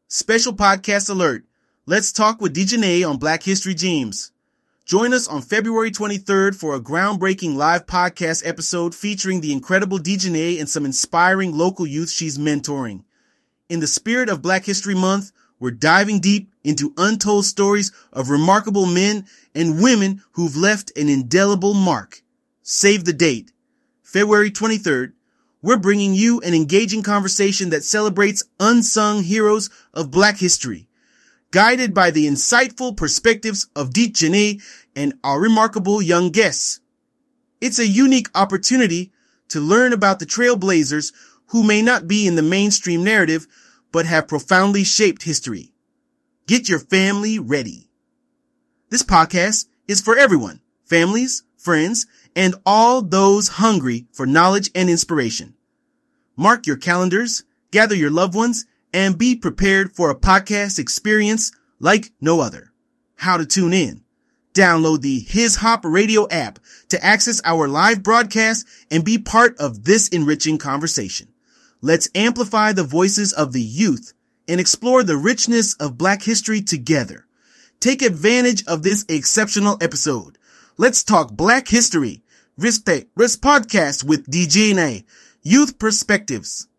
Special podcast alert. Let's talk with DJanae on Black History Gems. Join us on February 23rd for a groundbreaking live podcast episode featuring the incredible DJanae and some inspiring local youth she's mentoring. In the spirit of Black History Month, we're diving deep into untold stories of remarkable men and women who've left an indelible mark. Save the date. February 23rd. We're bringing you an engaging conversation that celebrates unsung heroes of Black history, guided by the insightful perspectives of DJanae and our remarkable young guests. It's a unique opportunity to learn about the trailblazers who may not be in the mainstream narrative, but have profoundly shaped history. Get your family ready. This podcast is for everyone, families, friends, and all those hungry for knowledge and inspiration. Mark your calendars, gather your loved ones, and be prepared for a podcast experience like no other. How to tune in. Download the His Hop Radio app to access our live broadcast and be part of this enriching conversation. Let's amplify the voices of the youth and explore the richness of Black history together. Take advantage of this exceptional episode. Let's talk Black history. Risk Podcast with DJanae. Youth Perspectives.